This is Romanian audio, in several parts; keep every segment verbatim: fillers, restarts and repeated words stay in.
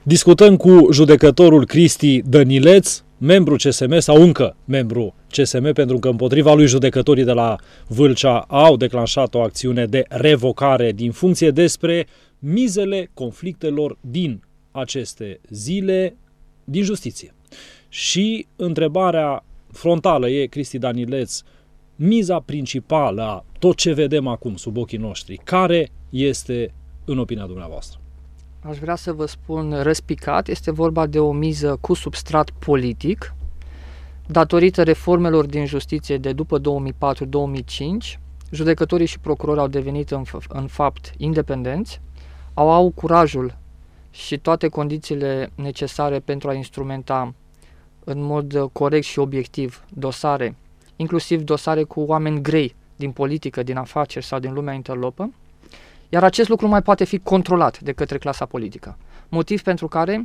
Discutăm cu judecătorul Cristi Dănileț, membru C S M sau încă membru C S M, pentru că împotriva lui judecătorii de la Vâlcea au declanșat o acțiune de revocare din funcție, despre mizele conflictelor din aceste zile din justiție. Și întrebarea frontală e, Cristi Dănileț, miza principală a tot ce vedem acum sub ochii noștri, care este în opinia dumneavoastră? Aș vrea să vă spun răspicat, este vorba de o miză cu substrat politic, datorită reformelor din justiție de după două mii patru două mii cinci, judecătorii și procurorii au devenit în, în fapt independenți, au, au curajul și toate condițiile necesare pentru a instrumenta în mod corect și obiectiv dosare, inclusiv dosare cu oameni grei din politică, din afaceri sau din lumea interlopă, iar acest lucru mai poate fi controlat de către clasa politică. Motiv pentru care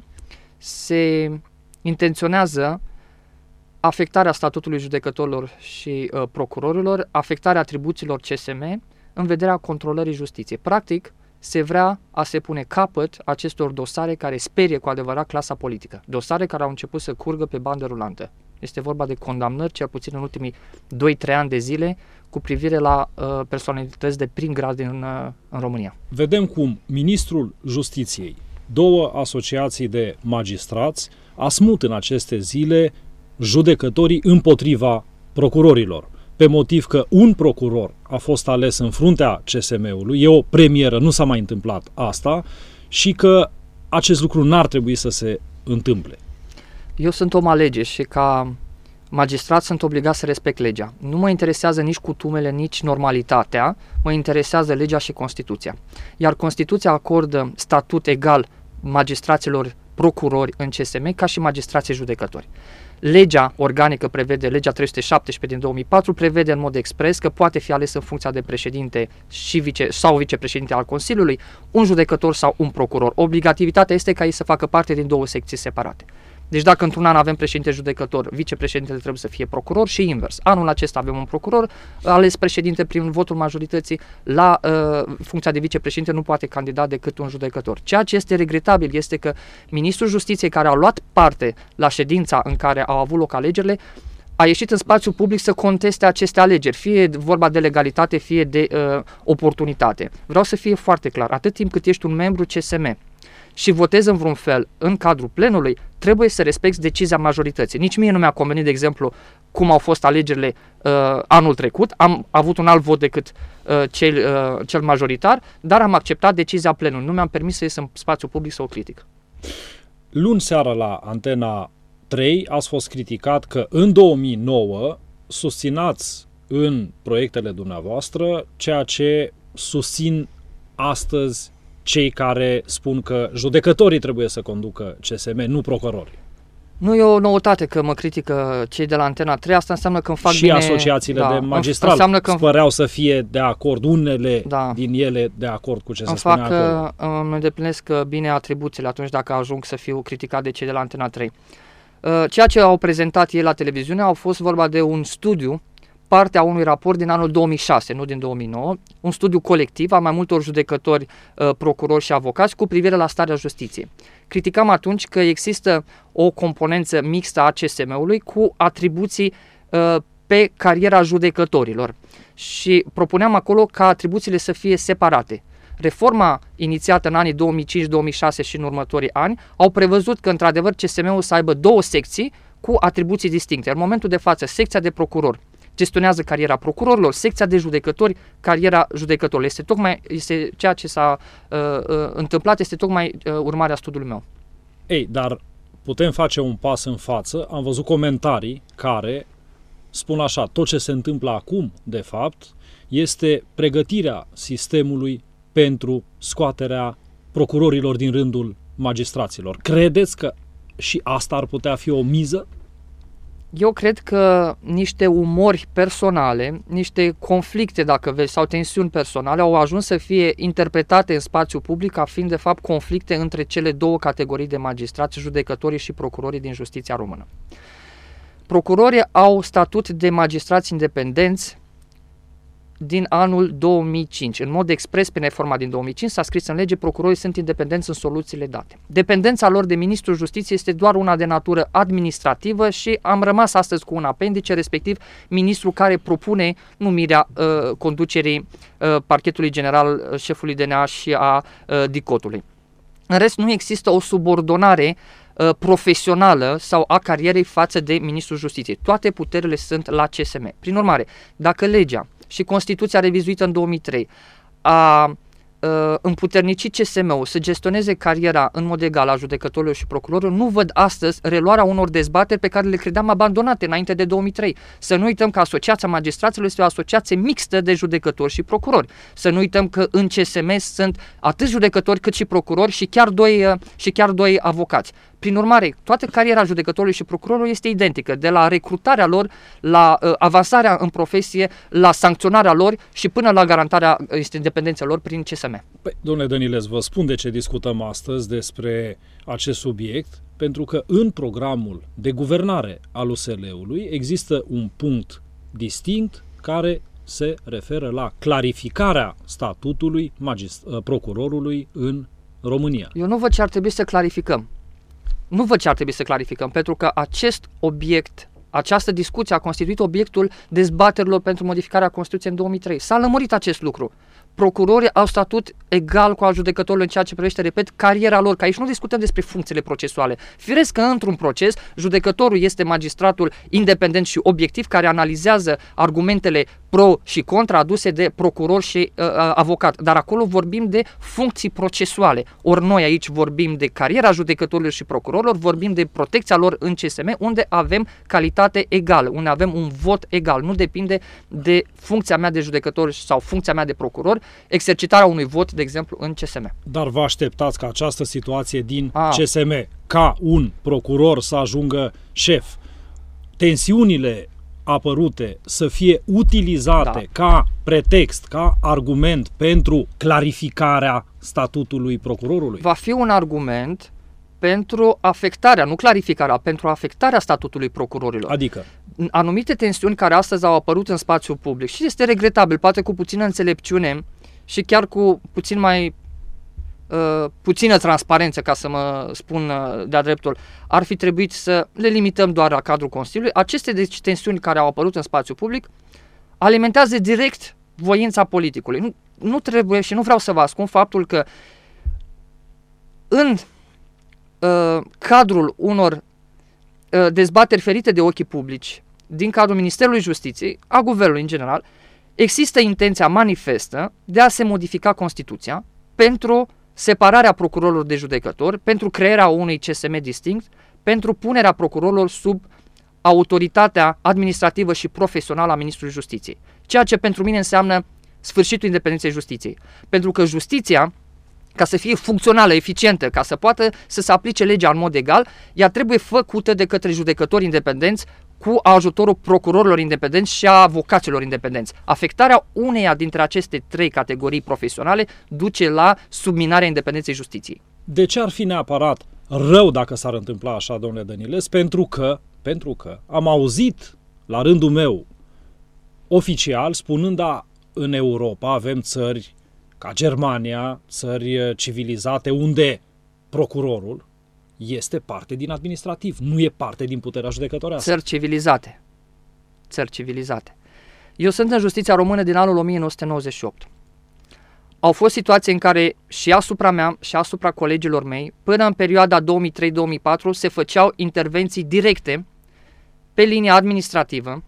se intenționează afectarea statutului judecătorilor și uh, procurorilor, afectarea atribuțiilor C S M în vederea controlării justiției. Practic, se vrea a se pune capăt acestor dosare care sperie cu adevărat clasa politică. Dosare care au început să curgă pe bandă rulantă. Este vorba de condamnări, cel puțin în ultimii doi trei ani de zile, cu privire la uh, personalități de prim grad din, uh, în România. Vedem cum ministrul Justiției, două asociații de magistrați, a smut în aceste zile judecătorii împotriva procurorilor, pe motiv că un procuror a fost ales în fruntea C S M-ului, e o premieră, nu s-a mai întâmplat asta, și că acest lucru n-ar trebui să se întâmple. Eu sunt om al legii și ca magistrat sunt obligat să respect legea. Nu mă interesează nici cutumele, nici normalitatea, mă interesează legea și Constituția. Iar Constituția acordă statut egal magistraților procurori în C S M ca și magistrații judecători. Legea organică prevede, legea trei sute șaptesprezece din două mii patru, prevede în mod expres că poate fi ales în funcția de președinte și vice, sau vicepreședinte al Consiliului un judecător sau un procuror. Obligativitatea este ca ei să facă parte din două secții separate. Deci dacă într-un an avem președinte judecător, vicepreședintele trebuie să fie procuror și invers. Anul acesta avem un procuror ales președinte prin votul majorității, la uh, funcția de vicepreședinte nu poate candida decât un judecător. Ceea ce este regretabil este că ministrul Justiției, care a luat parte la ședința în care au avut loc alegerile, a ieșit în spațiu public să conteste aceste alegeri, fie vorba de legalitate, fie de uh, oportunitate. Vreau să fie foarte clar, atât timp cât ești un membru C S M și votezi în vreun fel în cadrul plenului, trebuie să respecti decizia majorității. Nici mie nu mi-a convenit, de exemplu, cum au fost alegerile uh, anul trecut. Am avut un alt vot decât uh, cel, uh, cel majoritar, dar am acceptat decizia plenului. Nu mi-am permis să ies în spațiu public să o critic. Luni seara la Antena trei ați fost criticat că în două mii nouă susținați în proiectele dumneavoastră ceea ce susțin astăzi cei care spun că judecătorii trebuie să conducă C S M, nu procurorii. Nu e o noutate că mă critică cei de la Antena trei, asta înseamnă că îmi fac și bine... Și asociațiile da, de magistrali că păreau să fie de acord, unele da. din ele de acord cu ce se spunea fac, acolo. Îmi îndeplinesc bine atribuțiile atunci dacă ajung să fiu criticat de cei de la Antena trei. Ceea ce au prezentat ei la televiziune au fost vorba de un studiu, partea unui raport din anul două mii șase, nu din două mii nouă, un studiu colectiv a mai multor judecători, procurori și avocați cu privire la starea justiției. Criticam atunci că există o componență mixtă a C S M-ului cu atribuții pe cariera judecătorilor și propuneam acolo ca atribuțiile să fie separate. Reforma inițiată în anii două mii cinci două mii șase și în următorii ani au prevăzut că, într-adevăr, C S M-ul să aibă două secții cu atribuții distincte. În momentul de față, secția de procuror gestionează cariera procurorilor, secția de judecători, cariera judecătorilor. Este tocmai este ceea ce s-a uh, uh, întâmplat, este tocmai uh, urmarea studiului meu. Ei, dar putem face un pas în față. Am văzut comentarii care spun așa, tot ce se întâmplă acum, de fapt, este pregătirea sistemului pentru scoaterea procurorilor din rândul magistraților. Credeți că și asta ar putea fi o miză? Eu cred că niște umori personale, niște conflicte, dacă vezi, sau tensiuni personale au ajuns să fie interpretate în spațiu public ca fiind, de fapt, conflicte între cele două categorii de magistrați, judecătorii și procurorii din justiția română. Procurorii au statut de magistrați independenți din anul două mii cinci. În mod expres, pe reforma din două mii cinci s-a scris în lege, procurorii sunt independenți în soluțiile date. Dependența lor de Ministrul Justiției este doar una de natură administrativă și am rămas astăzi cu un apendice, respectiv ministrul care propune numirea uh, conducerii uh, parchetului general, uh, șefului D N A și a uh, DICOT-ului. În rest, nu există o subordonare uh, profesională sau a carierei față de Ministrul Justiției. Toate puterile sunt la C S M. Prin urmare, dacă legea și Constituția revizuită în două mii trei a uh, împuternicit C S M-ul să gestioneze cariera în mod egal a judecătorilor și procurorilor, nu văd astăzi reluarea unor dezbateri pe care le credeam abandonate înainte de două mii trei. Să nu uităm că Asociația Magistraților este o asociație mixtă de judecători și procurori. Să nu uităm că în C S M sunt atât judecători cât și procurori și chiar doi, uh, și chiar doi avocați. Prin urmare, toată cariera judecătorului și procurorului este identică, de la recrutarea lor, la uh, avansarea în profesie, la sancționarea lor și până la garantarea uh, independenței lor prin C S M. Păi, domnule Dănileț, vă spun de ce discutăm astăzi despre acest subiect, pentru că în programul de guvernare al U S L-ului există un punct distinct care se referă la clarificarea statutului magist- procurorului în România. Eu nu văd ce ar trebui să clarificăm. Nu văd ce ar trebui să clarificăm, pentru că acest obiect, această discuție a constituit obiectul dezbaterilor pentru modificarea Constituției în două mii trei. S-a lămurit acest lucru. Procurorii au statut egal cu al judecătorilor în ceea ce privește, repet, cariera lor, că aici nu discutăm despre funcțiile procesuale. Firesc că într-un proces, judecătorul este magistratul independent și obiectiv care analizează argumentele pro și contra aduse de procuror și uh, avocat. Dar acolo vorbim de funcții procesuale. Ori noi aici vorbim de cariera judecătorilor și procurorilor, vorbim de protecția lor în C S M, unde avem calitate egală, unde avem un vot egal. Nu depinde de funcția mea de judecător sau funcția mea de procuror, exercitarea unui vot, de exemplu, în C S M. Dar vă așteptați ca această situație din A. C S M, ca un procuror să ajungă șef, tensiunile apărute să fie utilizate da. ca pretext, ca argument pentru clarificarea statutului procurorului? Va fi un argument pentru afectarea, nu clarificarea, pentru afectarea statutului procurorilor. Adică? Anumite tensiuni care astăzi au apărut în spațiul public și este regretabil, poate cu puțină înțelepciune și chiar cu puțin mai uh, puțină transparență, ca să mă spun uh, de-a dreptul, ar fi trebuit să le limităm doar la cadrul Consiliului. Aceste deci, tensiuni care au apărut în spațiul public alimentează direct voința politicului. Nu, nu trebuie și nu vreau să vă ascund faptul că în uh, cadrul unor uh, dezbateri ferite de ochii publici din cadrul Ministerului Justiției, a Guvernului în general, există intenția manifestă de a se modifica Constituția pentru separarea procurorilor de judecători, pentru crearea unui C S M distinct, pentru punerea procurorilor sub autoritatea administrativă și profesională a Ministrului Justiției. Ceea ce pentru mine înseamnă sfârșitul independenței justiției. Pentru că justiția, ca să fie funcțională, eficientă, ca să poată să se aplice legea în mod egal, ea trebuie făcută de către judecători independenți cu ajutorul procurorilor independenți și a avocaților independenți. Afectarea uneia dintre aceste trei categorii profesionale duce la subminarea independenței justiției. De ce ar fi neapărat rău dacă s-ar întâmpla așa, domnule Dănileț? Pentru că, pentru că am auzit la rândul meu oficial spunând, da, în Europa avem țări ca Germania, țări civilizate, unde procurorul este parte din administrativ, nu e parte din puterea judecătorească. Țări civilizate. Țări civilizate. Eu sunt în justiția română din anul o mie nouă sute nouăzeci și opt. Au fost situații în care și asupra mea și asupra colegilor mei, până în perioada două mii trei două mii patru, se făceau intervenții directe pe linia administrativă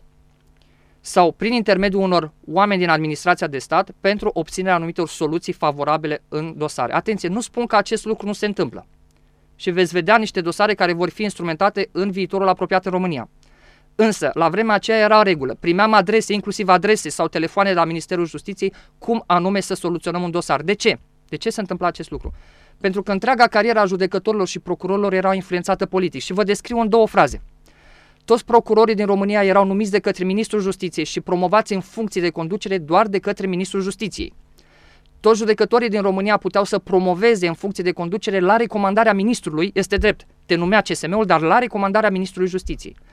sau prin intermediul unor oameni din administrația de stat pentru obținerea anumitor soluții favorabile în dosare. Atenție, nu spun că acest lucru nu se întâmplă. Și veți vedea niște dosare care vor fi instrumentate în viitorul apropiat în România. Însă, la vremea aceea era regulă. Primeam adrese, inclusiv adrese sau telefoane de la Ministerul Justiției, cum anume să soluționăm un dosar. De ce? De ce se întâmplă acest lucru? Pentru că întreaga carieră a judecătorilor și procurorilor era influențată politic. Și vă descriu în două fraze. Toți procurorii din România erau numiți de către Ministrul Justiției și promovați în funcții de conducere doar de către Ministrul Justiției. Toți judecătorii din România puteau să promoveze în funcție de conducere la recomandarea ministrului, este drept, te numea C S M-ul, dar la recomandarea Ministrului Justiției.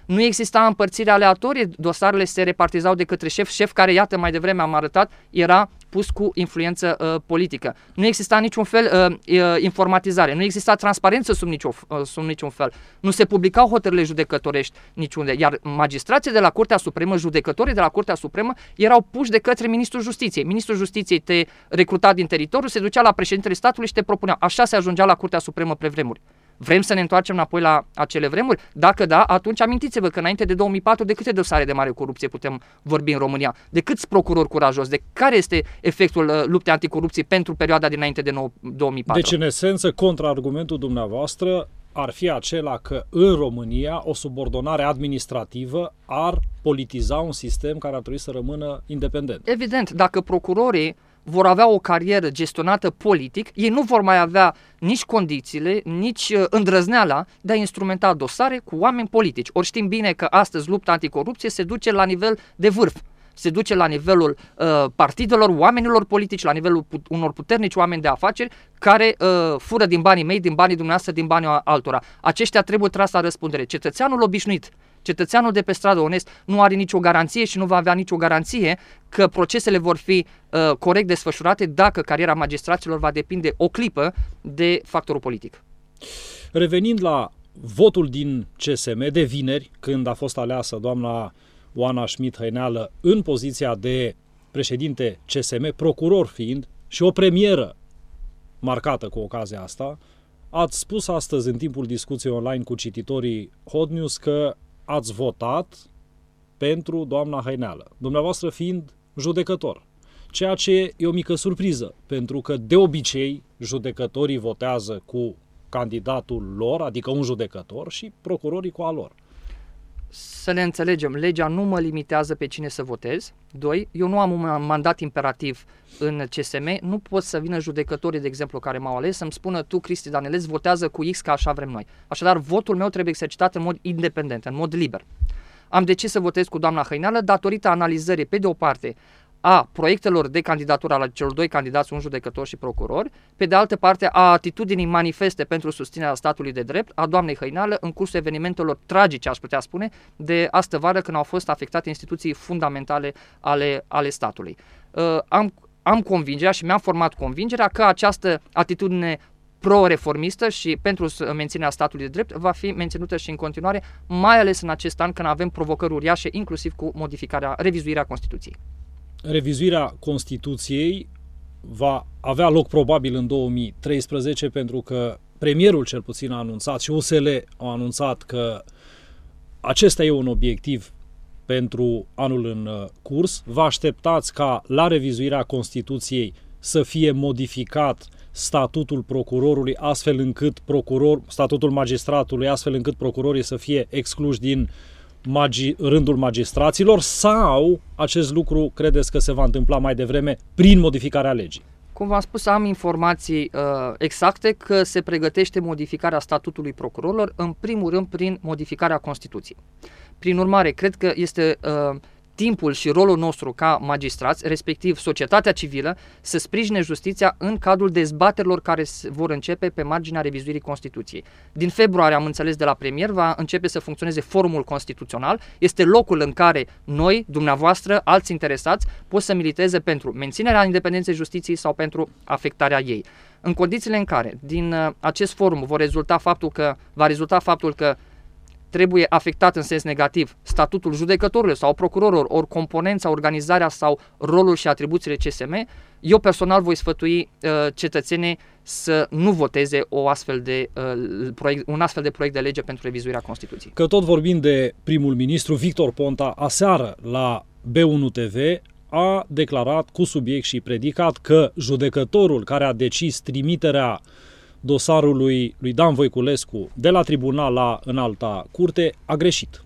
Nu exista împărțire aleatorie, dosarele se repartizau de către șef, șef care, iată, mai devreme am arătat, era pus cu influență uh, politică. Nu exista niciun fel uh, uh, informatizare, nu exista transparență sub, nicio, uh, sub niciun fel. Nu se publicau hotărârile judecătorești niciunde, iar magistrații de la Curtea Supremă, judecătorii de la Curtea Supremă, erau puși de către Ministrul Justiției. Ministrul Justiției te recruta din teritoriu, se ducea la președintele statului și te propunea. Așa se ajungea la Curtea Supremă pe vremuri. Vrem să ne întoarcem înapoi la acele vremuri? Dacă da, atunci amintiți-vă că înainte de două mii patru de câte dosare de mare corupție putem vorbi în România? De câți procurori curajos? De care este efectul uh, luptei anticorupție pentru perioada dinainte de două mii patru? Deci, în esență, contraargumentul dumneavoastră ar fi acela că în România o subordonare administrativă ar politiza un sistem care ar trebui să rămână independent. Evident, dacă procurorii vor avea o carieră gestionată politic, ei nu vor mai avea nici condițiile, nici îndrăzneala de a instrumenta dosare cu oameni politici. Ori știm bine că astăzi lupta anticorupție se duce la nivel de vârf. Se duce la nivelul uh, partidelor, oamenilor politici, la nivelul put- unor puternici oameni de afaceri care uh, fură din banii mei, din banii dumneavoastră, din banii altora. Aceștia trebuie tras la răspundere. Cetățeanul obișnuit, cetățeanul de pe stradă onest nu are nicio garanție și nu va avea nicio garanție că procesele vor fi uh, corect desfășurate dacă cariera magistraților va depinde o clipă de factorul politic. Revenind la votul din C S M de vineri, când a fost aleasă doamna Oana Schmidt-Hăineală în poziția de președinte C S M, procuror fiind, și o premieră marcată cu ocazia asta, ați spus astăzi în timpul discuției online cu cititorii Hot News că ați votat pentru doamna Hăineală, dumneavoastră fiind judecător, ceea ce e o mică surpriză, pentru că de obicei judecătorii votează cu candidatul lor, adică un judecător, și procurorii cu a lor. Să ne înțelegem, legea nu mă limitează pe cine să votez. Doi, eu nu am un mandat imperativ în C S M, nu pot să vină judecătorii, de exemplu, care m-au ales, să-mi spună tu, Cristi Danilez, votează cu X, că așa vrem noi. Așadar, votul meu trebuie exercitat în mod independent, în mod liber. Am decis să votez cu doamna Hăineală datorită analizării, pe de o parte, a proiectelor de candidatură ale celor doi candidați, un judecător și procuror, pe de altă parte a atitudinii manifeste pentru susținerea statului de drept a doamnei Hăineală în cursul evenimentelor tragice, aș putea spune, de astăvară, când au fost afectate instituții fundamentale ale, ale statului. Uh, am, am convingerea și mi-am format convingerea că această atitudine pro-reformistă și pentru menținerea statului de drept va fi menținută și în continuare, mai ales în acest an când avem provocări uriașe, inclusiv cu modificarea, revizuirea Constituției. Revizuirea Constituției va avea loc probabil în două mii treisprezece, pentru că premierul cel puțin a anunțat și U S L a anunțat că acesta e un obiectiv pentru anul în curs. Vă așteptați ca la revizuirea Constituției să fie modificat statutul procurorului astfel încât procuror, statutul magistratului astfel încât procurorii să fie excluși din Magi, rândul magistraților, sau acest lucru credeți că se va întâmpla mai devreme prin modificarea legii? Cum v-am spus, am informații uh, exacte că se pregătește modificarea statutului procurorilor, în primul rând prin modificarea Constituției. Prin urmare, cred că este uh, timpul și rolul nostru ca magistrați, respectiv societatea civilă, să sprijine justiția în cadrul dezbaterilor care vor începe pe marginea revizuirii Constituției. Din februarie, am înțeles de la premier, va începe să funcționeze forumul constituțional. Este locul în care noi, dumneavoastră, alți interesați, pot să militeze pentru menținerea independenței justiției sau pentru afectarea ei. În condițiile în care din acest forum vor rezulta faptul că, va rezulta faptul că trebuie afectat în sens negativ statutul judecătorului sau procurorilor, ori componența, organizarea sau rolul și atribuțiile C S M, eu personal voi sfătui uh, cetățenii să nu voteze o astfel de, uh, proiect, un astfel de proiect de lege pentru revizuirea Constituției. Că tot vorbim de primul ministru, Victor Ponta, aseară la B unu T V a declarat cu subiect și predicat că judecătorul care a decis trimiterea dosarului lui Dan Voiculescu de la tribunal la înalta curte a greșit.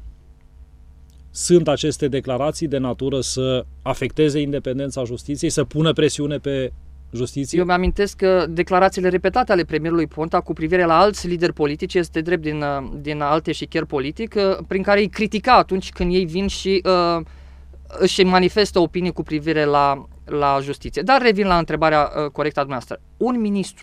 Sunt aceste declarații de natură să afecteze independența justiției, să pună presiune pe justiție? Eu mi-amintesc că declarațiile repetate ale premierului Ponta cu privire la alți lideri politici, este drept din, din alte șicher politic, prin care îi critica atunci când ei vin și uh, își manifestă opinii cu privire la, la justiție. Dar revin la întrebarea uh, corectă a dumneavoastră. Un ministru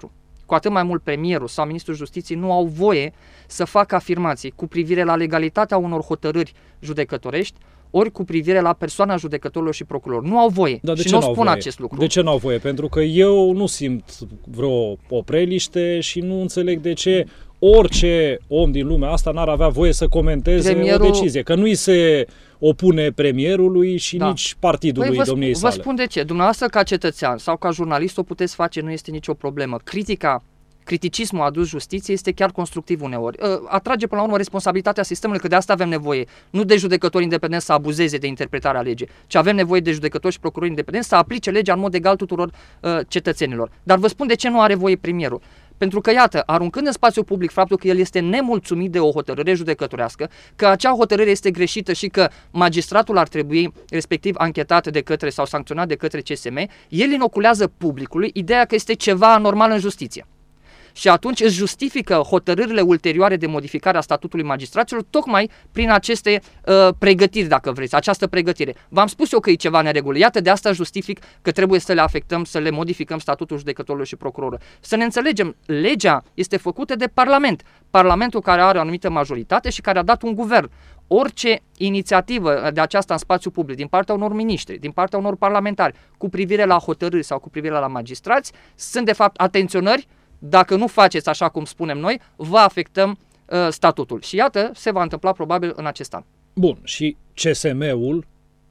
cu atât mai mult premierul sau ministrul justiției nu au voie să facă afirmații cu privire la legalitatea unor hotărâri judecătorești, ori cu privire la persoana judecătorilor și procurorilor. Nu au voie. Dar de și ce nu n-au spun voie? acest lucru. De ce nu au voie? Pentru că eu nu simt vreo opreliște și nu înțeleg de ce orice om din lumea asta n-ar avea voie să comenteze Premierul... o decizie. Că nu-i se opune premierului și da. nici partidului păi vă domniei spun, sale. Vă spun de ce. Dumneavoastră ca cetățean sau ca jurnalist o puteți face, nu este nicio problemă. Critica Criticismul adus justiției este chiar constructiv uneori. Atrage până la urmă responsabilitatea sistemului, că de asta avem nevoie. Nu de judecători independenți să abuzeze de interpretarea legii, ci avem nevoie de judecători și procurori independenți să aplice legea în mod egal tuturor uh, cetățenilor. Dar vă spun de ce nu are voie premierul. Pentru că, iată, aruncând în spațiu public faptul că el este nemulțumit de o hotărâre judecătorească, că acea hotărâre este greșită și că magistratul ar trebui, respectiv, anchetat de către sau sancționat de către C S M, el inoculează publicului ideea că este ceva anormal în justiție. Și atunci își justifică hotărârile ulterioare de modificare a statutului magistraților tocmai prin aceste uh, pregătiri, dacă vreți, această pregătire. V-am spus eu că e ceva neregulă. Iată, de asta justific că trebuie să le afectăm, să le modificăm statutul judecătorilor și procurorilor. Să ne înțelegem, legea este făcută de Parlament. Parlamentul care are o anumită majoritate și care a dat un guvern. Orice inițiativă de aceasta în spațiu public, din partea unor miniștri, din partea unor parlamentari, cu privire la hotărâri sau cu privire la magistrați, sunt de fapt atenționări. Dacă nu faceți așa cum spunem noi, vă afectăm uh, statutul. Și iată, se va întâmpla probabil în acest an. Bun, și C S M-ul,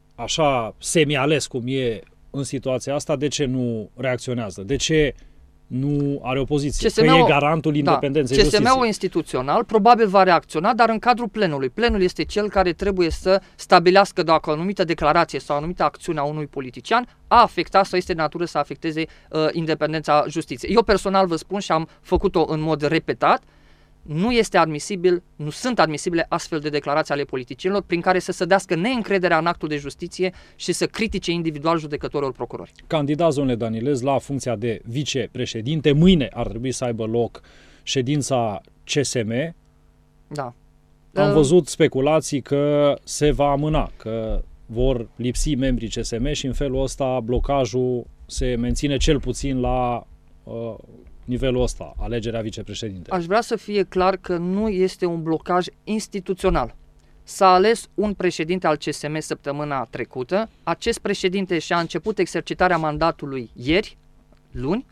așa semi-ales cum e în situația asta, de ce nu reacționează? De ce nu are opoziție? C S M-ul, că e garantul independenței da, justiției. C S M-ul instituțional probabil va reacționa, dar în cadrul plenului. Plenul este cel care trebuie să stabilească dacă o anumită declarație sau o anumită acțiune a unui politician a afectat sau este de natură să afecteze uh, independența justiției. Eu personal vă spun și am făcut-o în mod repetat, nu este admisibil, nu sunt admisibile astfel de declarații ale politicienilor prin care să se dească neîncrederea în actul de justiție și să critique individual judecători ori procurori. Candidați, domnule Danilez, la funcția de vicepreședinte. Mâine ar trebui să aibă loc ședința C S M. Da. Am văzut speculații că se va amâna, că vor lipsi membrii C S M și în felul ăsta blocajul se menține cel puțin la uh, nivelul ăsta, alegerea vicepreședinte. Aș vrea să fie clar că nu este un blocaj instituțional. S-a ales un președinte al C S M săptămâna trecută. Acest președinte și-a început exercitarea mandatului ieri, luni,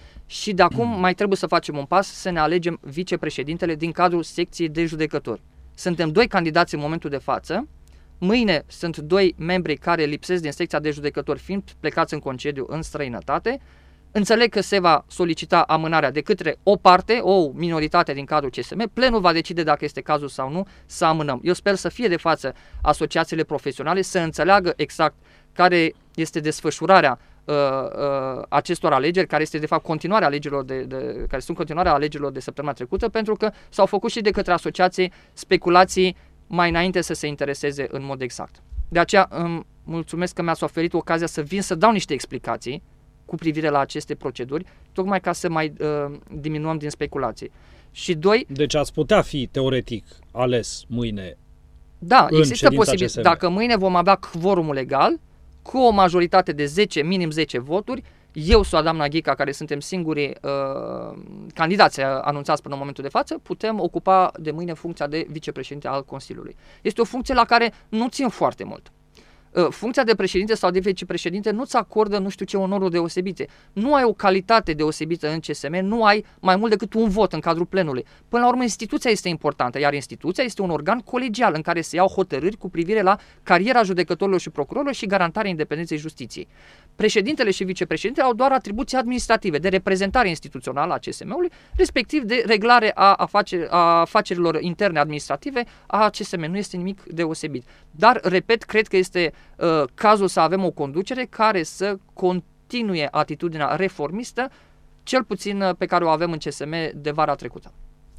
și de acum mm. mai trebuie să facem un pas, să ne alegem vicepreședintele din cadrul secției de judecători. Suntem doi candidați în momentul de față. Mâine sunt doi membri care lipsesc din secția de judecători, fiind plecați în concediu în străinătate. Înțeleg că se va solicita amânarea de către o parte, o minoritate din cadrul C S M. Plenul va decide dacă este cazul sau nu să amânăm. Eu sper să fie de față asociațiile profesionale, să înțeleagă exact care este desfășurarea uh, uh, acestor alegeri, care este de fapt continuarea alegerilor de, de, care sunt continuarea alegerilor de săptămâna trecută, pentru că s-au făcut și de către asociații speculații mai înainte să se intereseze în mod exact. De aceea îmi mulțumesc că mi-ați oferit ocazia să vin să dau niște explicații cu privire la aceste proceduri, tocmai ca să mai uh, diminuăm din speculații. Și doi... Deci ați putea fi, teoretic, ales mâine. Da, există posibil. Dacă mâine vom avea quorumul legal, cu o majoritate de zece, minim zece voturi, eu sau Adamna Ghica, care suntem singurii uh, candidați anunțați până în momentul de față, putem ocupa de mâine funcția de vicepreședinte al Consiliului. Este o funcție la care nu țin foarte mult. Funcția de președinte sau de vicepreședinte nu-ți acordă nu știu ce onoruri deosebite. Nu ai o calitate deosebită în C S M, nu ai mai mult decât un vot în cadrul plenului. Până la urmă, instituția este importantă, iar instituția este un organ colegial în care se iau hotărâri cu privire la cariera judecătorilor și procurorilor și garantarea independenței justiției. Președintele și vicepreședintele au doar atribuții administrative de reprezentare instituțională a C S M-ului, respectiv de reglare a, afacer, a afacerilor interne administrative a C S M. Nu este nimic deosebit. Dar, repet, cred că este uh, cazul să avem o conducere care să continue atitudinea reformistă, cel puțin uh, pe care o avem în C S M de vara trecută.